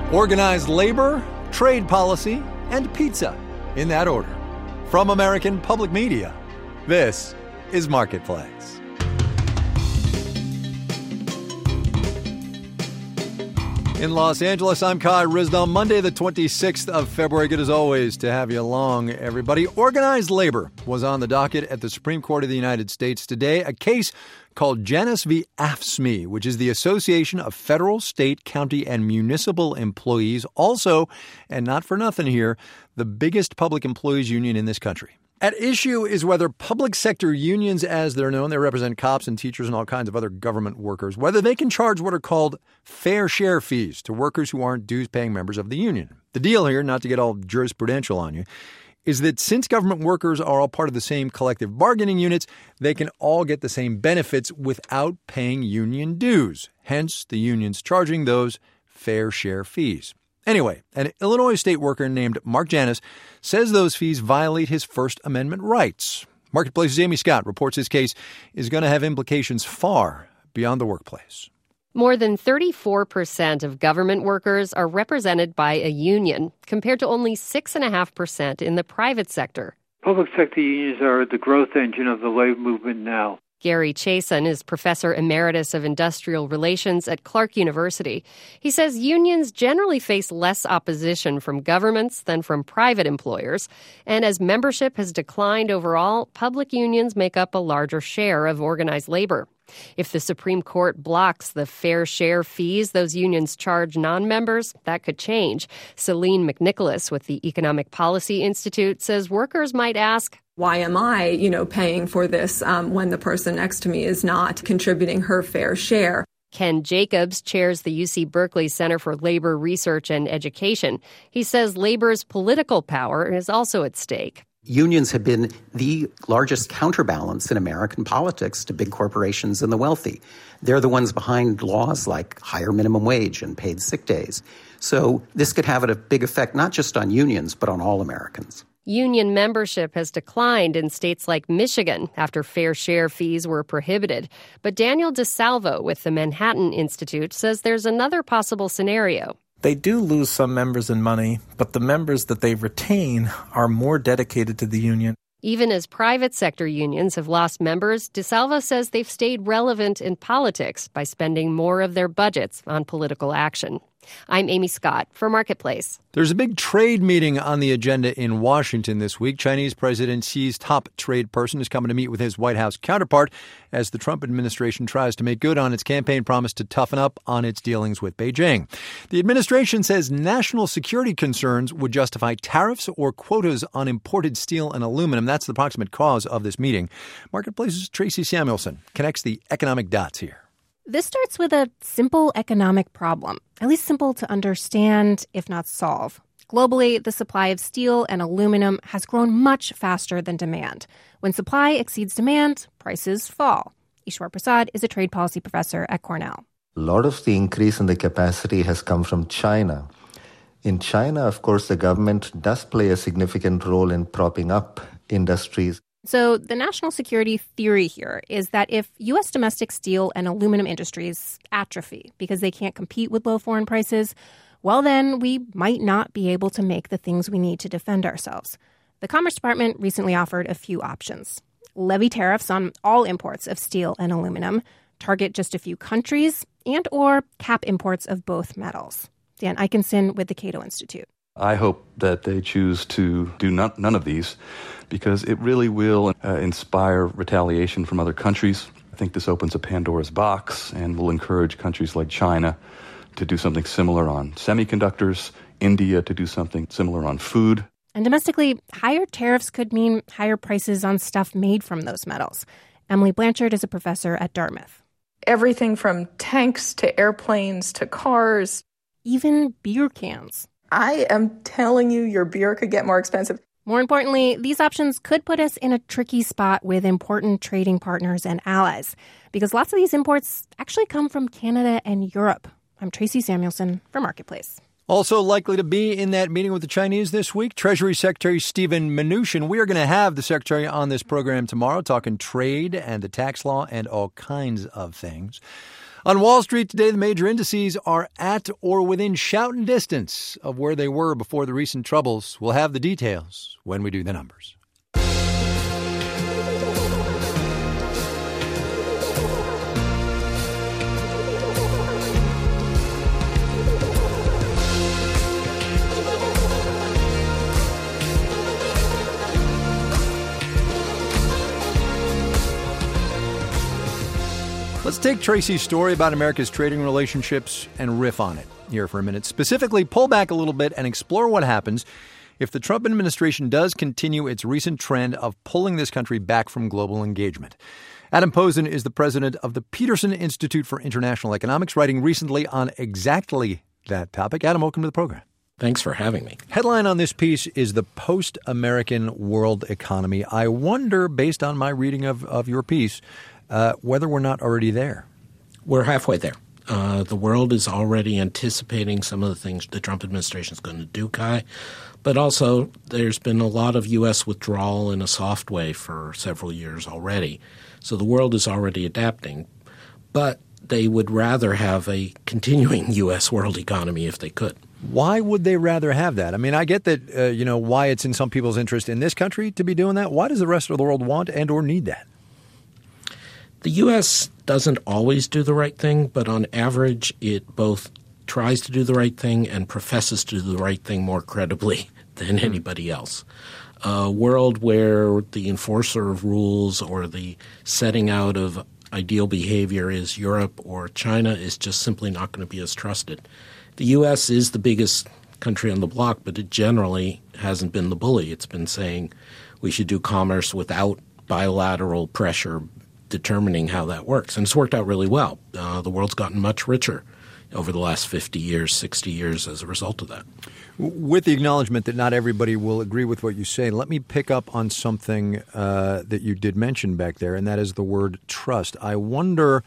Organized labor, trade policy, and pizza, in that order. From American Public Media, this is Marketplace. In Los Angeles, I'm Kai Ryssdal. Monday, the 26th of February. Good as always to have you along, everybody. Organized labor was on the docket at the Supreme Court of the United States today. A case called Janus v. AFSCME, which is the Association of Federal, State, County, and Municipal Employees. Also, and not for nothing here, the biggest public employees union in this country. At issue is whether public sector unions, as they're known, they represent cops and teachers and all kinds of other government workers, whether they can charge what are called fair share fees to workers who aren't dues-paying members of the union. The deal here, not to get all jurisprudential on you, is that since government workers are all part of the same collective bargaining units, they can all get the same benefits without paying union dues. Hence, the unions charging those fair share fees. Anyway, an Illinois state worker named Mark Janus says those fees violate his First Amendment rights. Marketplace's Amy Scott reports his case is going to have implications far beyond the workplace. More than 34% of government workers are represented by a union, compared to only 6.5% in the private sector. Public sector unions are the growth engine of the labor movement now. Gary Chason is professor emeritus of industrial relations at Clark University. He says unions generally face less opposition from governments than from private employers. And as membership has declined overall, public unions make up a larger share of organized labor. If the Supreme Court blocks the fair share fees those unions charge non-members, that could change. Celine McNicholas with the Economic Policy Institute says workers might ask, why am I, paying for this when the person next to me is not contributing her fair share? Ken Jacobs chairs the UC Berkeley Center for Labor Research and Education. He says labor's political power is also at stake. Unions have been the largest counterbalance in American politics to big corporations and the wealthy. They're the ones behind laws like higher minimum wage and paid sick days. So this could have a big effect not just on unions, but on all Americans. Union membership has declined in states like Michigan after fair share fees were prohibited. But Daniel DeSalvo with the Manhattan Institute says there's another possible scenario. They do lose some members and money, but the members that they retain are more dedicated to the union. Even as private sector unions have lost members, DeSalvo says they've stayed relevant in politics by spending more of their budgets on political action. I'm Amy Scott for Marketplace. There's a big trade meeting on the agenda in Washington this week. Chinese President Xi's top trade person is coming to meet with his White House counterpart as the Trump administration tries to make good on its campaign promise to toughen up on its dealings with Beijing. The administration says national security concerns would justify tariffs or quotas on imported steel and aluminum. That's the proximate cause of this meeting. Marketplace's Tracy Samuelson connects the economic dots here. This starts with a simple economic problem, at least simple to understand, if not solve. Globally, the supply of steel and aluminum has grown much faster than demand. When supply exceeds demand, prices fall. Ishwar Prasad is a trade policy professor at Cornell. A lot of the increase in the capacity has come from China. In China, of course, the government does play a significant role in propping up industries. So the national security theory here is that if U.S. domestic steel and aluminum industries atrophy because they can't compete with low foreign prices, well, then we might not be able to make the things we need to defend ourselves. The Commerce Department recently offered a few options. Levy tariffs on all imports of steel and aluminum, target just a few countries, and or cap imports of both metals. Dan Eichenson with the Cato Institute. I hope that they choose to do none of these because it really will inspire retaliation from other countries. I think this opens a Pandora's box and will encourage countries like China to do something similar on semiconductors, India to do something similar on food. And domestically, higher tariffs could mean higher prices on stuff made from those metals. Emily Blanchard is a professor at Dartmouth. Everything from tanks to airplanes to cars. Even beer cans. I am telling you, your beer could get more expensive. More importantly, these options could put us in a tricky spot with important trading partners and allies, because lots of these imports actually come from Canada and Europe. I'm Tracy Samuelson for Marketplace. Also likely to be in that meeting with the Chinese this week, Treasury Secretary Steven Mnuchin. We are going to have the Secretary on this program tomorrow talking trade and the tax law and all kinds of things. On Wall Street today, the major indices are at or within shouting distance of where they were before the recent troubles. We'll have the details when we do the numbers. Let's take Tracy's story about America's trading relationships and riff on it here for a minute. Specifically, pull back a little bit and explore what happens if the Trump administration does continue its recent trend of pulling this country back from global engagement. Adam Posen is the president of the Peterson Institute for International Economics, writing recently on exactly that topic. Adam, welcome to the program. Thanks for having me. Headline on this piece is the post-American world economy. I wonder, based on my reading of your piece, whether we're not already there. We're halfway there. The world is already anticipating some of the things the Trump administration is going to do, Kai. But also, there's been a lot of U.S. withdrawal in a soft way for several years already. So the world is already adapting. But they would rather have a continuing U.S. world economy if they could. Why would they rather have that? I mean, I get that, why it's in some people's interest in this country to be doing that. Why does the rest of the world want and or need that? The U.S. doesn't always do the right thing, but on average it both tries to do the right thing and professes to do the right thing more credibly than anybody else. A world where the enforcer of rules or the setting out of ideal behavior is Europe or China is just simply not going to be as trusted. The U.S. is the biggest country on the block, but it generally hasn't been the bully. It's been saying we should do commerce without bilateral pressure determining how that works. And it's worked out really well. The world's gotten much richer over the last 50 years, 60 years as a result of that. With the acknowledgement that not everybody will agree with what you say, let me pick up on something that you did mention back there, and that is the word trust. I wonder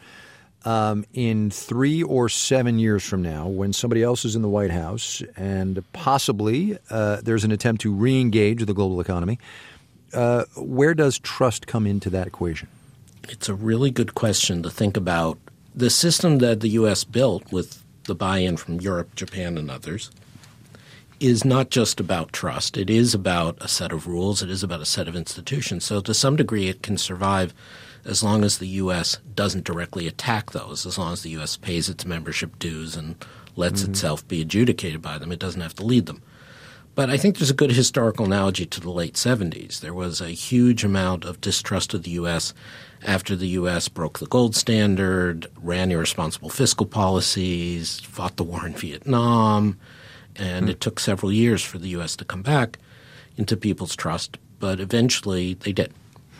in 3 or 7 years from now, when somebody else is in the White House and possibly there's an attempt to re-engage the global economy, where does trust come into that equation? It's a really good question to think about. The system that the U.S. built with the buy-in from Europe, Japan, and others is not just about trust. It is about a set of rules. It is about a set of institutions. So to some degree it can survive as long as the U.S. doesn't directly attack those, as long as the U.S. pays its membership dues and lets itself be adjudicated by them. It doesn't have to lead them. But I think there's a good historical analogy to the late 70s. There was a huge amount of distrust of the U.S. after the U.S. broke the gold standard, ran irresponsible fiscal policies, fought the war in Vietnam, and it took several years for the U.S. to come back into people's trust, but eventually they did.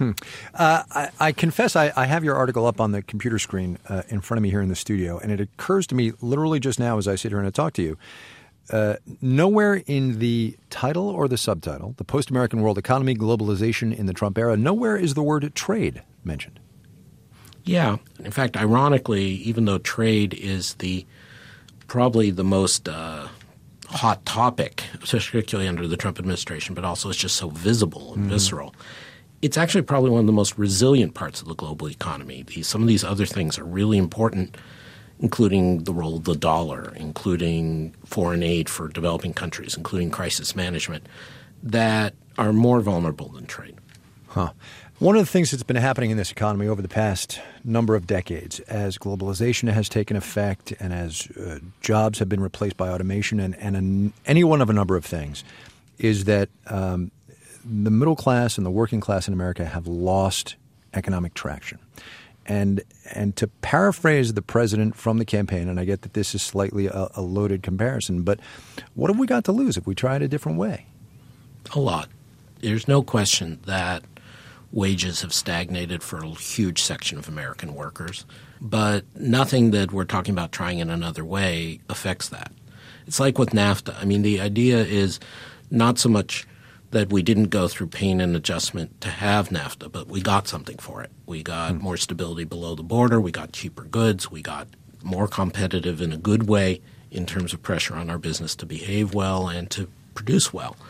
I confess I have your article up on the computer screen in front of me here in the studio, and it occurs to me literally just now as I sit here and I talk to you, nowhere in the title or the subtitle, the Post-American World Economy, Globalization in the Trump Era, nowhere is the word trade mentioned. Yeah. In fact, ironically, even though trade is probably the most hot topic, particularly under the Trump administration, but also it's just so visible and visceral, it's actually probably one of the most resilient parts of the global economy. Some of these other things are really important, including the role of the dollar, including foreign aid for developing countries, including crisis management, that are more vulnerable than trade. One of the things that's been happening in this economy over the past number of decades, as globalization has taken effect and as jobs have been replaced by automation and any one of a number of things, is that the middle class and the working class in America have lost economic traction. And to paraphrase the president from the campaign, and I get that this is slightly a loaded comparison, but what have we got to lose if we try it a different way? A lot. There's no question that wages have stagnated for a huge section of American workers, but nothing that we're talking about trying in another way affects that. It's like with NAFTA. I mean, the idea is not so much that we didn't go through pain and adjustment to have NAFTA, but we got something for it. We got more stability below the border. We got cheaper goods. We got more competitive in a good way in terms of pressure on our business to behave well and to produce well.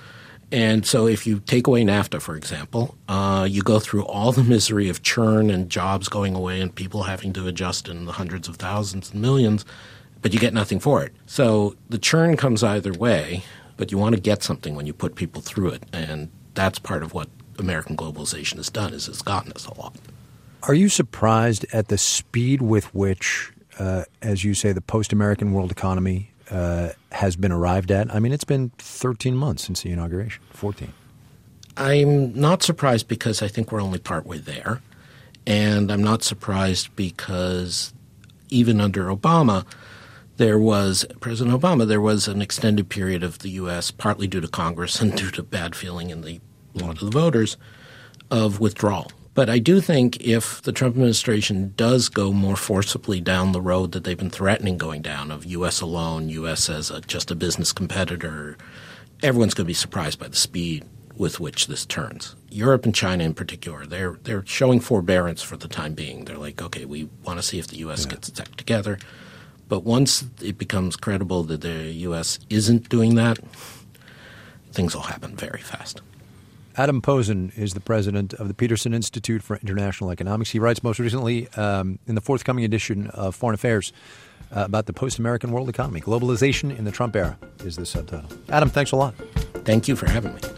And so if you take away NAFTA, for example, you go through all the misery of churn and jobs going away and people having to adjust in the hundreds of thousands and millions, but you get nothing for it. So the churn comes either way, but you want to get something when you put people through it. And that's part of what American globalization has done, is it's gotten us a lot. Are you surprised at the speed with which, as you say, the post-American world economy has been arrived at? I mean, it's been 13 months since the inauguration, 14. I'm not surprised because I think we're only partway there. And I'm not surprised because even under Obama, President Obama, there was an extended period of the U.S., partly due to Congress and due to bad feeling in a lot of the voters, of withdrawal. But I do think if the Trump administration does go more forcibly down the road that they've been threatening going down, of U.S. alone, U.S. as just a business competitor, everyone's going to be surprised by the speed with which this turns. Europe and China in particular, they're showing forbearance for the time being. They're like, okay, we want to see if the U.S. gets its act together. But once it becomes credible that the U.S. isn't doing that, things will happen very fast. Adam Posen is the president of the Peterson Institute for International Economics. He writes most recently in the forthcoming edition of Foreign Affairs about the post-American world economy. Globalization in the Trump era is the subtitle. Adam, thanks a lot. Thank you for having me.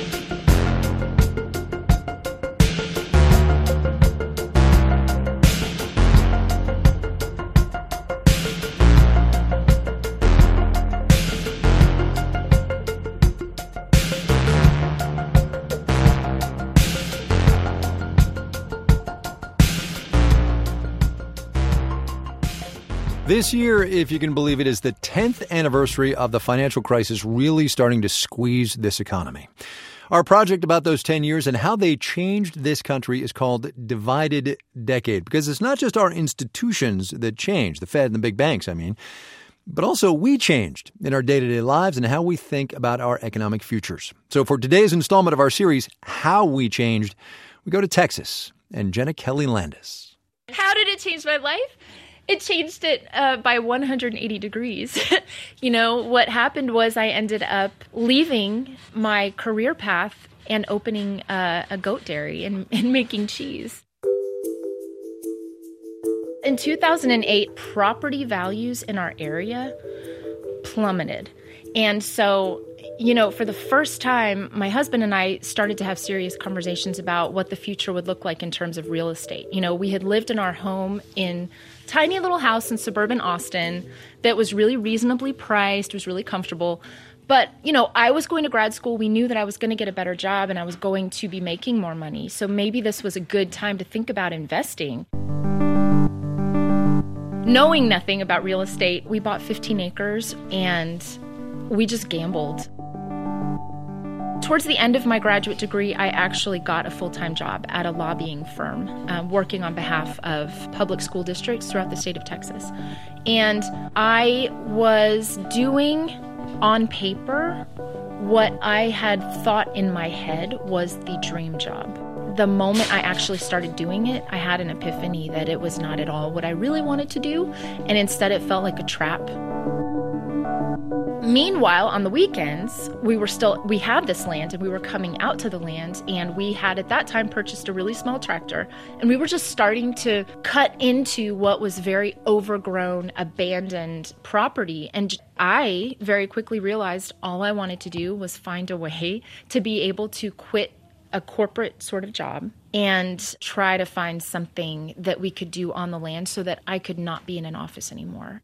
This year, if you can believe it, is the 10th anniversary of the financial crisis really starting to squeeze this economy. Our project about those 10 years and how they changed this country is called Divided Decade, because it's not just our institutions that change, the Fed and the big banks, but also we changed in our day-to-day lives and how we think about our economic futures. So for today's installment of our series, How We Changed, we go to Texas and Jenna Kelly Landis. How did it change my life? It changed it by 180 degrees. What happened was I ended up leaving my career path and opening a goat dairy and making cheese. In 2008, property values in our area plummeted. And so, for the first time, my husband and I started to have serious conversations about what the future would look like in terms of real estate. We had lived in our home in tiny little house in suburban Austin that was really reasonably priced, was really comfortable. But, I was going to grad school. We knew that I was going to get a better job and I was going to be making more money. So maybe this was a good time to think about investing. Knowing nothing about real estate, we bought 15 acres and we just gambled. Towards the end of my graduate degree, I actually got a full-time job at a lobbying firm working on behalf of public school districts throughout the state of Texas. And I was doing on paper what I had thought in my head was the dream job. The moment I actually started doing it, I had an epiphany that it was not at all what I really wanted to do, and instead it felt like a trap. Meanwhile, on the weekends, we had this land and we were coming out to the land, and we had at that time purchased a really small tractor, and we were just starting to cut into what was very overgrown, abandoned property. And I very quickly realized all I wanted to do was find a way to be able to quit a corporate sort of job and try to find something that we could do on the land so that I could not be in an office anymore.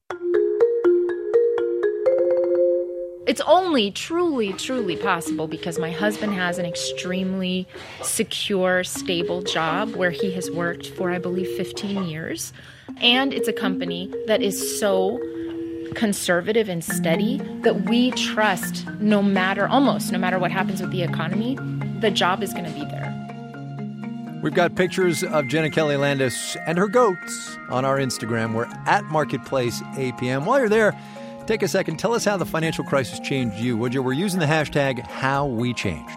It's only truly, truly possible because my husband has an extremely secure, stable job where he has worked for, I believe, 15 years. And it's a company that is so conservative and steady that we trust almost no matter what happens with the economy, the job is going to be there. We've got pictures of Jenna Kelly Landis and her goats on our Instagram. We're at Marketplace APM. While you're there, take a second. Tell us how the financial crisis changed you, would you? We're using the hashtag HowWeChanged.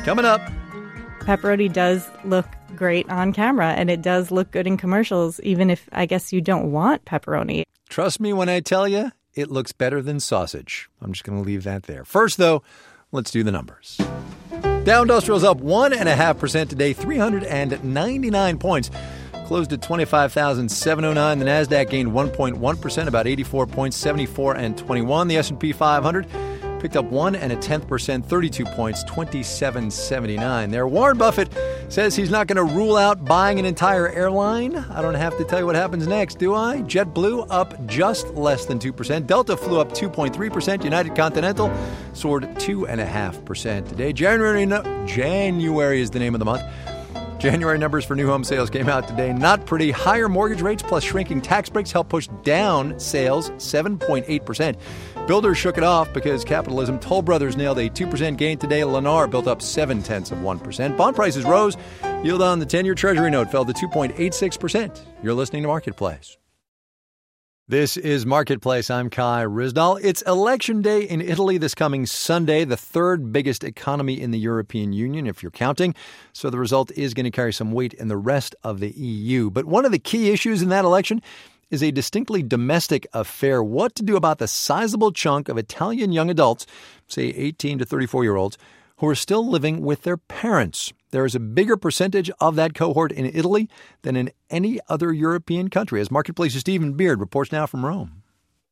Coming up. Pepperoni does look great on camera, and it does look good in commercials, even if I guess you don't want pepperoni. Trust me when I tell you, it looks better than sausage. I'm just going to leave that there. First, though, let's do the numbers. Dow Industrial's up 1.5% today, 399 points. Closed at 25,709. The Nasdaq gained 1.1%, about 84 points, 74 and 21. The S&P 500 picked up 1.1%, 32 points, 27.79. There, Warren Buffett says he's not going to rule out buying an entire airline. I don't have to tell you what happens next, do I? JetBlue up just less than 2%. Delta flew up 2.3%. United Continental soared 2.5% today. January is the name of the month. January numbers for new home sales came out today. Not pretty. Higher mortgage rates plus shrinking tax breaks helped push down sales 7.8%. Builders shook it off because capitalism. Toll Brothers nailed a 2% gain today. Lennar built up 0.7%. Bond prices rose. Yield on the 10-year Treasury note fell to 2.86%. You're listening to Marketplace. This is Marketplace. I'm Kai Ryssdal. It's Election Day in Italy this coming Sunday, the third biggest economy in the European Union, if you're counting. So the result is going to carry some weight in the rest of the EU. But one of the key issues in that election is a distinctly domestic affair. What to do about the sizable chunk of Italian young adults, say 18 to 34-year-olds, who are still living with their parents. There is a bigger percentage of that cohort in Italy than in any other European country. As Marketplace's Stephen Beard reports now from Rome.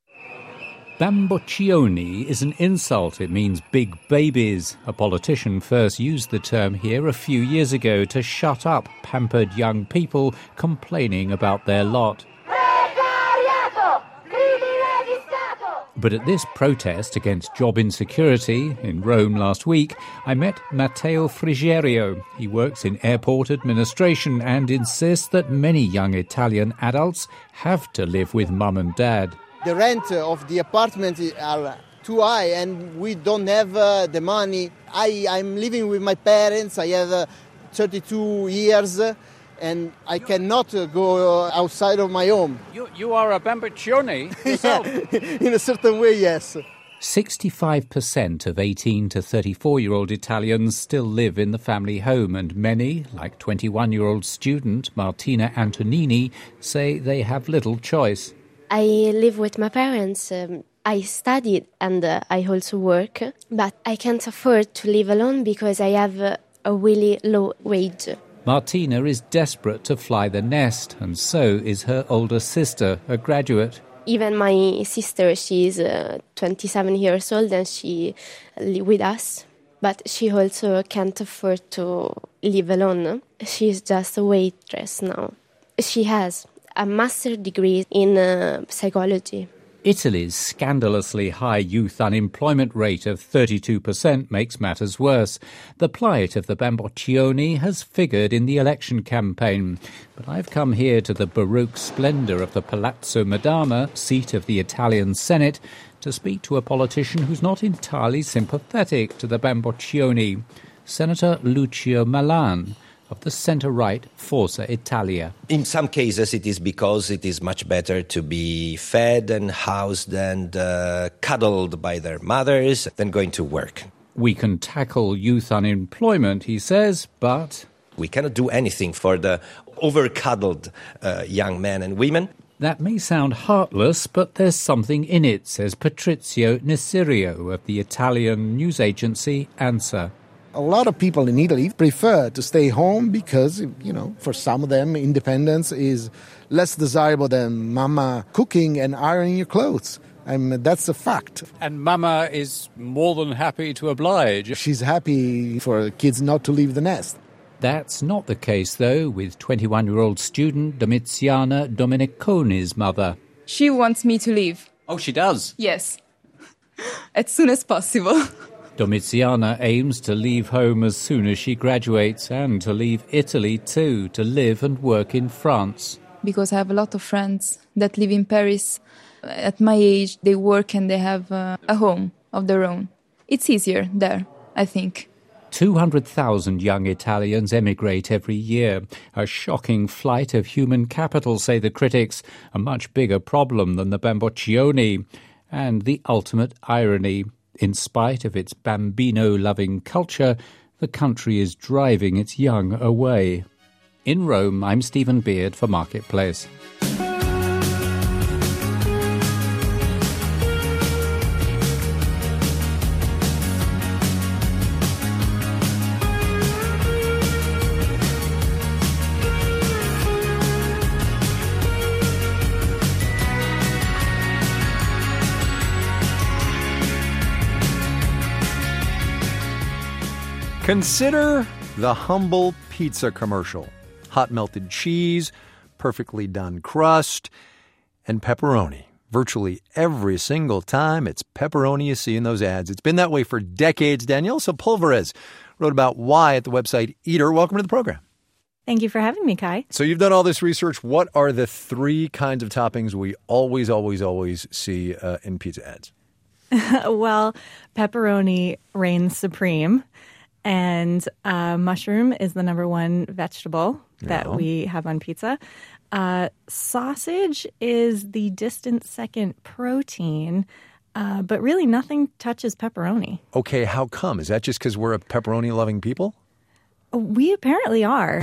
Bamboccioni is an insult. It means big babies. A politician first used the term here a few years ago to shut up pampered young people complaining about their lot. But at this protest against job insecurity in Rome last week, I met Matteo Frigerio. He works in airport administration and insists that many young Italian adults have to live with mum and dad. The rent of the apartment are too high and we don't have the money. I'm living with my parents. I have 32 years. And I cannot go outside of my home. You are a Bamboccioni yourself? In a certain way, yes. 65% of 18 to 34-year-old Italians still live in the family home, and many, like 21-year-old student Martina Antonini, say they have little choice. I live with my parents. I studied and I also work, but I can't afford to live alone because I have a really low wage. Martina is desperate to fly the nest, and so is her older sister, a graduate. Even my sister, she's 27 years old and she lives with us, but she also can't afford to live alone. She's just a waitress now. She has a master's degree in psychology. Italy's scandalously high youth unemployment rate of 32% makes matters worse. The plight of the Bamboccioni has figured in the election campaign. But I've come here to the Baroque splendour of the Palazzo Madama, seat of the Italian Senate, to speak to a politician who's not entirely sympathetic to the Bamboccioni, Senator Lucio Malan, of the centre-right Forza Italia. In some cases, it is because it is much better to be fed and housed and cuddled by their mothers than going to work. We can tackle youth unemployment, he says, but we cannot do anything for the over-cuddled young men and women. That may sound heartless, but there's something in it, says Patrizio Nesirio of the Italian news agency ANSA. A lot of people in Italy prefer to stay home because, for some of them, independence is less desirable than mama cooking and ironing your clothes. That's a fact. And mama is more than happy to oblige. She's happy for kids not to leave the nest. That's not the case, though, with 21-year-old student Domiziana Domeniconi's mother. She wants me to leave. Oh, she does? Yes. As soon as possible. Domiziana aims to leave home as soon as she graduates and to leave Italy too, to live and work in France. Because I have a lot of friends that live in Paris. At my age, they work and they have a home of their own. It's easier there, I think. 200,000 young Italians emigrate every year. A shocking flight of human capital, say the critics. A much bigger problem than the Bamboccioni. And the ultimate irony. In spite of its bambino-loving culture, The country is driving its young away. In Rome, I'm Stephen Beard for Marketplace. Consider the humble pizza commercial. Hot melted cheese, perfectly done crust, and pepperoni. Virtually every single time, it's pepperoni you see in those ads. It's been that way for decades. Danielle Sepulveris wrote about why at the website Eater. Welcome to the program. Thank you for having me, Kai. So you've done all this research. What are the three kinds of toppings we always see in pizza ads? Well, pepperoni reigns supreme. And mushroom is the number one vegetable that we have on pizza. Sausage is the distant second protein, but really nothing touches pepperoni. Okay, how come? Is that just because we're a pepperoni-loving people? We apparently are.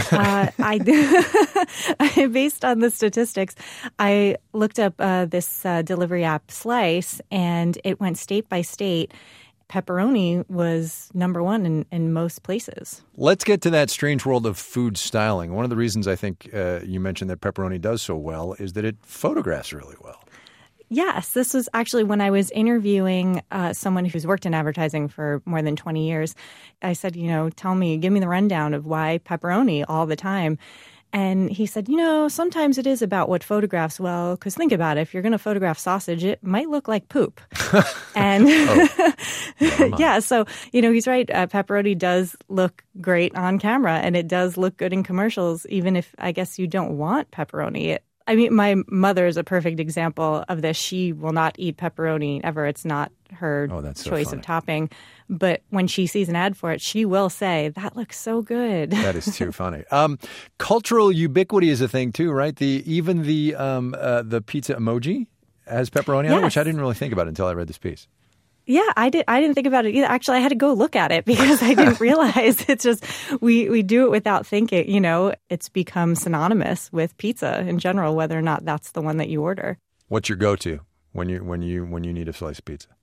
Based on the statistics, I looked up this delivery app Slice, and it went state by state. Pepperoni was number one in most places. Let's get to that strange world of food styling. One of the reasons I think you mentioned that pepperoni does so well is that it photographs really well. Yes, this was actually when I was interviewing someone who's worked in advertising for more than 20 years. I said, give me the rundown of why pepperoni all the time. And he said, sometimes it is about what photographs well, because think about it. If you're going to photograph sausage, it might look like poop. And yeah, so, he's right. Pepperoni does look great on camera, and it does look good in commercials, even if I guess you don't want pepperoni. My mother is a perfect example of this. She will not eat pepperoni ever. It's not her choice of topping. But when she sees an ad for it, she will say, that looks so good. That is too funny. Cultural ubiquity is a thing too, right? Even the pizza emoji has pepperoni on it, which I didn't really think about until I read this piece. Yeah, I didn't think about it either. Actually, I had to go look at it because I didn't realize it's just we do it without thinking. It's become synonymous with pizza in general, whether or not that's the one that you order. What's your go-to when you need a slice of pizza?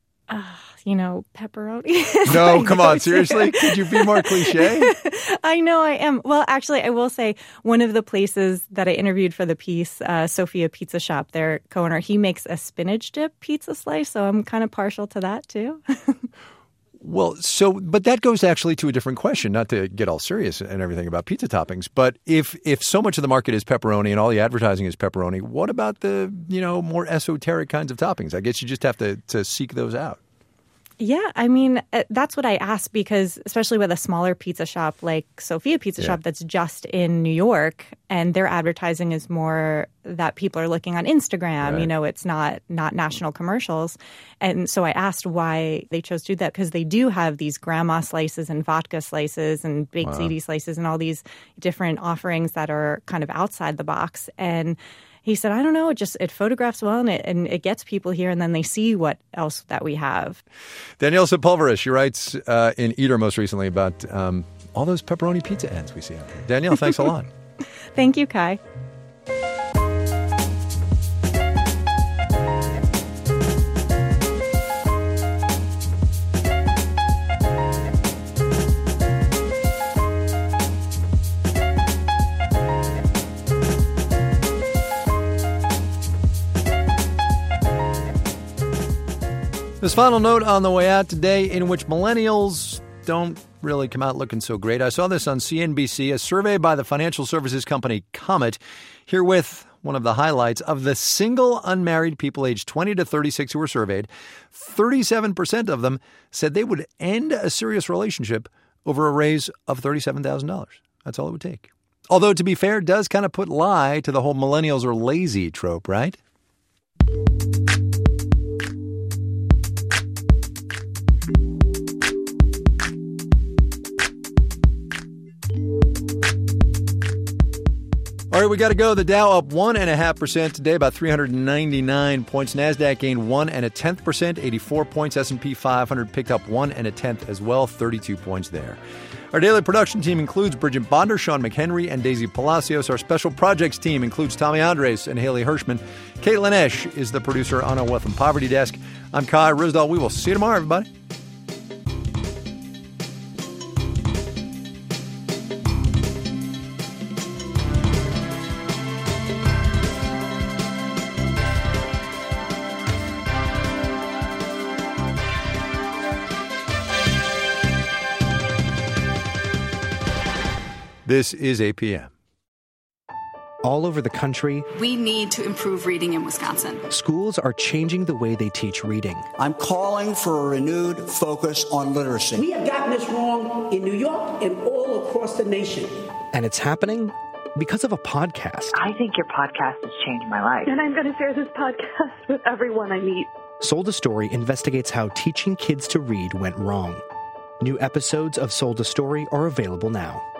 Pepperoni. No, come on, seriously? Could you be more cliche? I know I am. Well, actually, I will say one of the places that I interviewed for the piece, Sophia Pizza Shop, their co-owner, he makes a spinach dip pizza slice, so I'm kind of partial to that too. Well, but that goes actually to a different question, not to get all serious and everything about pizza toppings, but if so much of the market is pepperoni and all the advertising is pepperoni, what about the, more esoteric kinds of toppings? I guess you just have to seek those out. Yeah, that's what I asked because especially with a smaller pizza shop like Sophia Pizza Shop that's just in New York and their advertising is more that people are looking on Instagram, right. It's not national commercials. And so I asked why they chose to do that because they do have these grandma slices and vodka slices and baked ziti slices and all these different offerings that are kind of outside the box. And he said, I don't know, it photographs well and it gets people here and then they see what else that we have. Danielle Sepulveris, she writes in Eater most recently about all those pepperoni pizza ads we see out there. Danielle, thanks a lot. Thank you, Kai. This final note on the way out today in which millennials don't really come out looking so great. I saw this on CNBC, a survey by the financial services company Comet. Herewith, one of the highlights of the single unmarried people aged 20 to 36 who were surveyed, 37% of them said they would end a serious relationship over a raise of $37,000. That's all it would take. Although, to be fair, it does kind of put lie to the whole millennials are lazy trope, right? All right, we got to go. The Dow up 1.5% today, about 399 points. NASDAQ gained 1.1%, 84 points. S&P 500 picked up 1.1 as well, 32 points there. Our daily production team includes Bridget Bonder, Sean McHenry, and Daisy Palacios. Our special projects team includes Tommy Andres and Haley Hirschman. Caitlin Esch is the producer on our Wealth and Poverty Desk. I'm Kai Ryssdal. We will see you tomorrow, everybody. This is APM. All over the country, we need to improve reading in Wisconsin. Schools are changing the way they teach reading. I'm calling for a renewed focus on literacy. We have gotten this wrong in New York and all across the nation. And it's happening because of a podcast. I think your podcast has changed my life. And I'm going to share this podcast with everyone I meet. Sold a Story investigates how teaching kids to read went wrong. New episodes of Sold a Story are available now.